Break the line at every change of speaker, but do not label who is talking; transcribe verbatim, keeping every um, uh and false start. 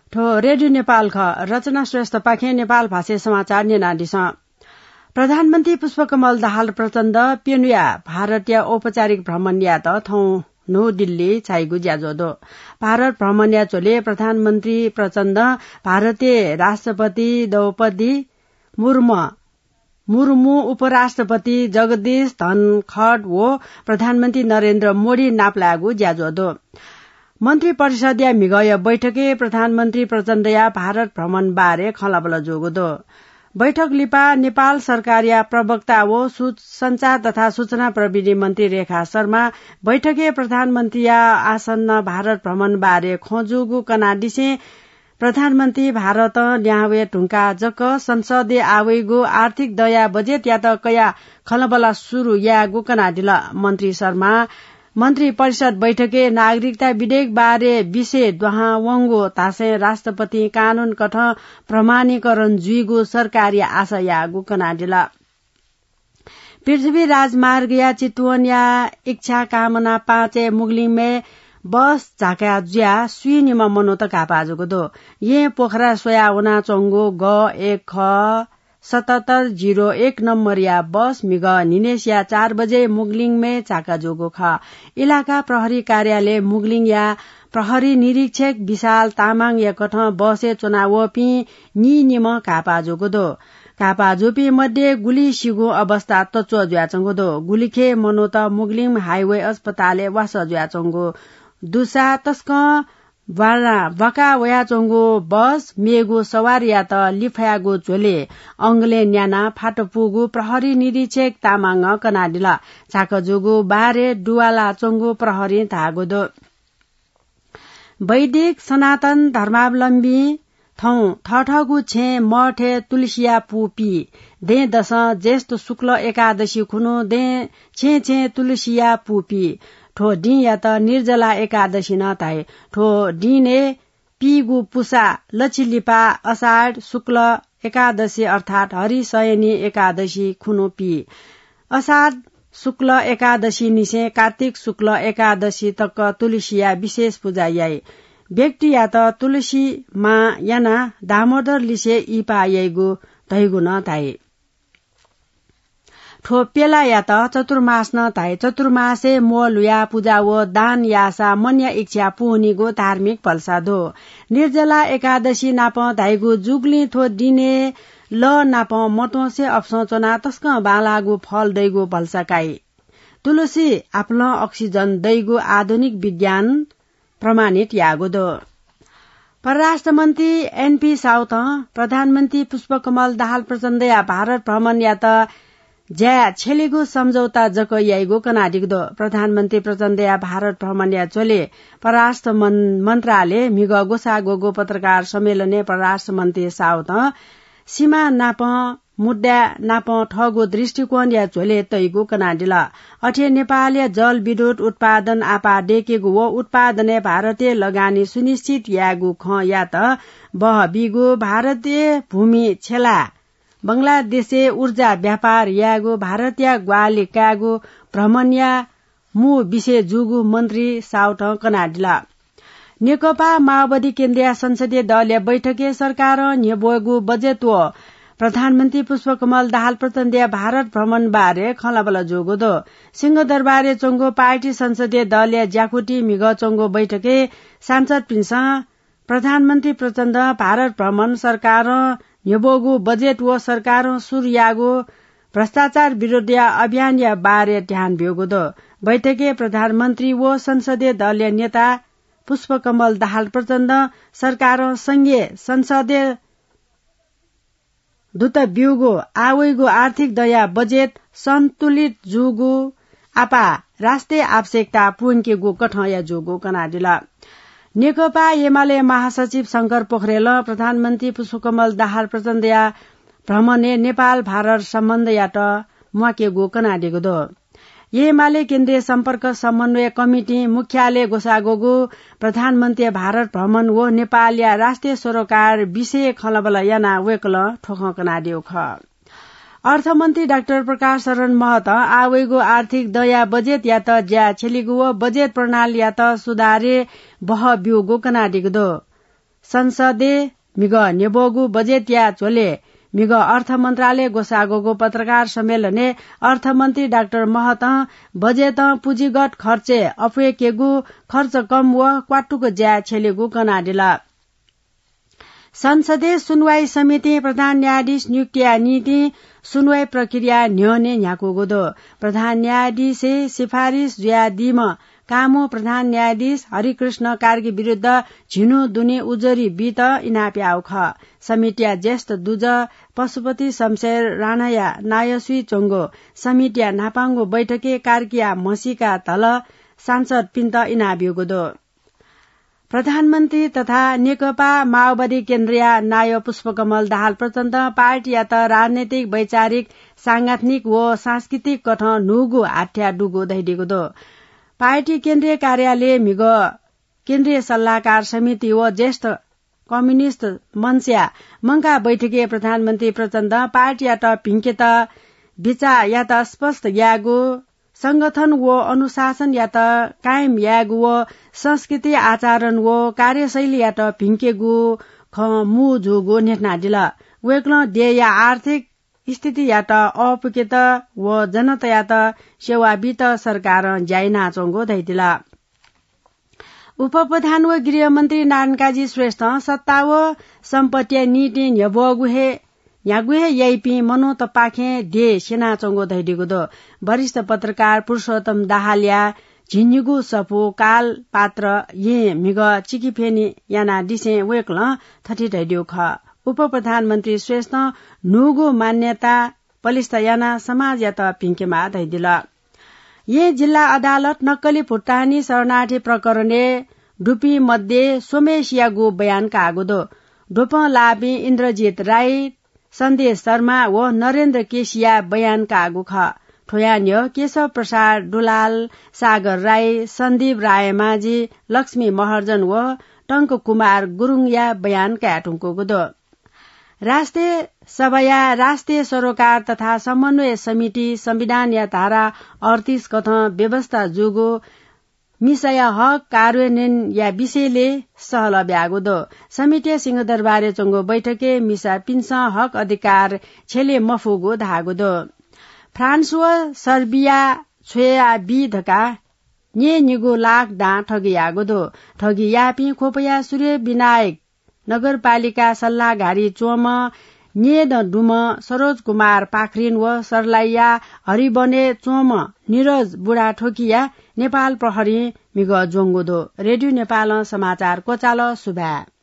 ठो रेडियो नेपाल ख रचना श्रेष्ठ पाखे नेपाल भाषा समाचार निनादिस प्रधानमन्त्री पुष्पकमल दाहाल प्रचण्ड पेनुया भारतीय औपचारिक भ्रमण या त थौ नो दिल्ली चाइगु ज्याजोदो भारत भ्रमण या चोले प्रधानमन्त्री प्रचण्ड भारतीय राष्ट्रपति द्रौपदी मुर्मू मुर्मू उपराष्ट्रपति जगदीश धनखड वो प्रधानमन्त्री नरेन्द्र मोदी नाप्लागु ज्याजोदो मन्त्री परिषद या मिगय बैठके प्रधानमन्त्री प्रचण्ड या भारत भ्रमण बारे खलाबल जोगोदो बैठक लिपा नेपाल सरकार या प्रवक्ता वो संचार तथा सूचना प्रविधि मन्त्री रेखा शर्मा बैठके प्रधानमन्त्री या आसन्न भारत भ्रमण बारे खोजुगु कनाडिसे प्रधानमन्त्री भारत न्यावे ढुङ्का जक संसदे आवेगु आर्थिक दया बजेट या त कया खलबला सुरु या गु कनाडिला मन्त्री शर्मा मन्त्री परिषद बैठके नागरिकता विधेयक बारे विषय द्वाहा वंगो तासे राष्ट्रपति कानून कठ प्रमाणीकरण जुइगु सरकारी आशा या गु कनाडिला पृथ्वी राजमार्ग या चितवन या इच्छा कामना पाँचे मुगलिङ में बस झाका ज्या सुइनिमा मनोत कापाजुको दो ये पोखरा सोया उना चोंगो ग एक ख सतहत्तर जीरो एक नम्बर या बस मिग निनेसिया चार बजे मुगलिङ में चाका जोगो ख इलाका प्रहरी कार्यालय मुगलिङ या प्रहरी निरीक्षक विशाल तामाङ या कठ बसे चुनाव पी नि निम कापा जोगो दो कापा जोपी मध्ये गुली सिगो अवस्था तचो ज्याचंगो दो गुलीखे मनोत मुगलिङ हाईवे अस्पताल वास ज्याचंगो दुसा तस्क वारा बका वया चोंगो बस मेगो सवार या त लिफायागो झोले अंगले न्याना फाटोपुगु प्रहरी निरीक्षक तामाङ कनाडिला झाकजोगो बारे डुवाला चोंगो प्रहरी धागोदो वैदिक सनातन धर्मावलम्बी थौ ठठगु छे मठे तुलसिया पुपी दे दश ज्येष्ठ शुक्ल एकादशी खुनु दे छे छे तुलसिया पुपी ठो डी या त निर्जला एकादशी न ताए ठो डीने पीगु पुसा लचिलिपा अषाढ शुक्ल एकादशी अर्थात हरिशयनी एकादशी खुनो पी अषाढ शुक्ल एकादशी निसे कार्तिक शुक्ल एकादशी तक तुलसिया विशेष पूजा याई व्यक्ति या त तुलसी मा याना दामोदर लिसे इपा याइगु तैगु न ताए ठोपेला या त चतुर्मास न ताए चतुर्मासे मोल या पूजा वो दान यासा मन्या इच्छा पुनिगो धार्मिक फलसादो निर्जला एकादशी नाप धाइगु जुगली थो दिने ल नाप मतोसे अप्सोचना तस्क बालागु फल दैगु फलसाकाई तुलसी आफ्नो अक्सिजन दैगु आधुनिक विज्ञान प्रमाणित यागो दो परराष्ट्र मन्त्री एनपी साउथ प्रधानमन्त्री पुष्पकमल दाहाल प्रचण्ड या भारत भ्रमण या त ज्या छेलिगु सम्झौता जक याइगो कनाडिक दो प्रधानमन्त्री प्रचण्ड या भारत भ्रमण या चोले परराष्ट्र मन्त्रालय मिग गोसा गोगो पत्रकार सम्मेलने परराष्ट्र मन्त्री साउथ सीमा नाप मुद्दा नाप ठगो दृष्टिकोण या झोले तैगो कनाडिला अठे नेपाल जल विद्युत उत्पादन आपा डेकेगु वो उत्पादने भारतीय लगानी सुनिश्चित यागु ख या त बह बिगु भारतीय भूमि छेला बंगलादेशे ऊर्जा व्यापार यागो भारतीय ग्वालिकागो भ्रमण या मु विषय जुगु मन्त्री साउथ कनाडिला नेकपा माओवादी केन्द्रीय संसदीय दल या बैठके सरकार नेबोगु बजेट व प्रधानमन्त्री पुष्पकमल दाहाल प्रचण्ड भारत भ्रमण बारे खलाबल जोगो दो सिंहदरबारे चोंगो पार्टी संसदीय दल या ज्याकुटी मिग चोंगो बैठके सांसद पिंस प्रधानमन्त्री प्रचण्ड भारत भ्रमण सरकार नेबोगु बजेट व सरकार सूर्यागो भ्रष्टाचार विरोधी अभियान या बारे ध्यान भ्योगो दो बैठके प्रधानमन्त्री व संसदीय दलीय नेता पुष्पकमल दाहाल प्रचण्ड सरकार संघीय संसदीय दूत ब्यूगो आवेगो आर्थिक दया बजेट सन्तुलित जुगु आपा राष्ट्रिय आवश्यकता पुनकेगो कठ या जोगो कनाडिला नेकपा एमाले महासचिव शंकर पोखरेल प्रधानमन्त्री पुष्पकमल दाहाल प्रचण्ड या भ्रमणे नेपाल भारत सम्बन्ध याट मुकेगो कनाडेगो दो एमाले केन्द्रीय सम्पर्क समन्वय कमिटी मुख्यालय गोसागोगो प्रधानमन्त्री भारत भ्रमण वो नेपाल या राष्ट्रिय सरोकार विषय खलबल याना वेकल ठोख कनाड्यो ख अर्थमन्त्री डाक्टर प्रकाश शरण महत आवेगो आर्थिक दया बजेट या त ज्या छेलिगो बजेट प्रणाली या त सुधारे बह बिउगो कनाडेगो दो संसदे मिग नेबोगु बजेट या चोले मिग अर्थ मन्त्रालय गोसागोको पत्रकार सम्मेलने अर्थमन्त्री डाक्टर महत बजेट पुँजीगत खर्चे अफेकेगु खर्च कम व क्वाटुको ज्या छेलेगु कनाडेला संसदीय सुनवाई समिति प्रधान न्यायाधीश नियुक्तिया नीति सुनवाई प्रक्रिया न्यने न्याकुगोदो प्रधान न्यायाधीश सिफारिश ज्यादिम कामो प्रधान न्यायाधीश हरिकृष्ण कार्की विरूद्ध झिनु दुने उजरी बीत इनाप्याउ ख समितिया ज्येष्ठ दुज पशुपति शमशेर राणाया नायसुई चोङ्गो समितिया नापाङ्गो बैठके कार्किया मसीका तल सांसद पिन्त इनाबियोगोदो प्रधानमन्त्री तथा नेकपा माओवादी केन्द्रीय नाय पुष्पकमल दाहाल प्रचण्ड पार्टी या त राजनैतिक वैचारिक सांगठनिक व सांस्कृतिक कथ नुगु आठ्या डुगो दैडिगोदो पार्टी केन्द्रीय कार्यालय मिग केन्द्रीय सल्लाहकार समिति व ज्येष्ठ कम्युनिस्ट मन्स्या मंगा बैठके प्रधानमन्त्री प्रचण्ड पार्टी या त भिङ्केत विचार या त स्पष्ट यागो संगठन व अनुशासन या त कायम यागु व संस्कृति आचरण व कार्यशैली या त भिङ्केगु ख मु जोगो नेटना दिला वेक्ल दे या आर्थिक स्थिति या त अपुकेत व जनता या त सेवा बित सरकार ज्याइना चोङ्गो दैदिला उप प्रधान व गृहमन्त्री नारायण काजी श्रेष्ठ सत्ता व सम्पत्ति नीति न्यबगुहे यागुहे याइपी मनो तपाखे दे सेना चोङ्गो दैदिगोदो वरिष्ठ पत्रकार पुरुषोत्तम दाहालिया झिन्युगु सपो काल पात्र ये मिग चिकिफेनी याना दिसे वेक्ल थटी दैदियो ख उप प्रधानमन्त्री श्रेष्ठ नुगु मान्यता पलिस्थ याना समाज या त पिङ्केमा दैदिला ये जिल्ला अदालत नक्कली भुटानी शरणार्थी प्रकरणे डुपी मध्ये सोमेशियागु बयानका आगोदो डोप लाबी इन्द्रजित राई सन्देश शर्मा व नरेन्द्र केसिया बयानका आगु ख ठोयान्य केशव प्रसाद दुलाल सागर राई सन्दीप रायमाझी लक्ष्मी महर्जन व टंक कुमार गुरुङ या बयानका आटुङको गोदो राष्ट्रिय सभा राष्ट्रिय सरोकार तथा समन्वय समिति संविधान या धारा अडतीस कथ व्यवस्था जोगो मिसय हक कार्यान्वयन या विषयले सहल ब्यागोदो समिति सिंहदरबारे चोङ्गो बैठके मिसा पिन्स हक अधिकार छेले मफुगो धागोदो फ्रान्स व सर्बिया छोया विधका nye निगो लाख डा ठगी आगोदो ठगी यापी खोपया सूर्य विनायक नगरपालिका सल्लाहघारी चोम nye द डुम सरोज कुमार पाखरिन व सरलाइया हरिबने चोम निरज बुढा ठोकिया नेपाल प्रहरी मिग जोङ्गोदो रेडियो नेपाल समाचार कोचाल सुभा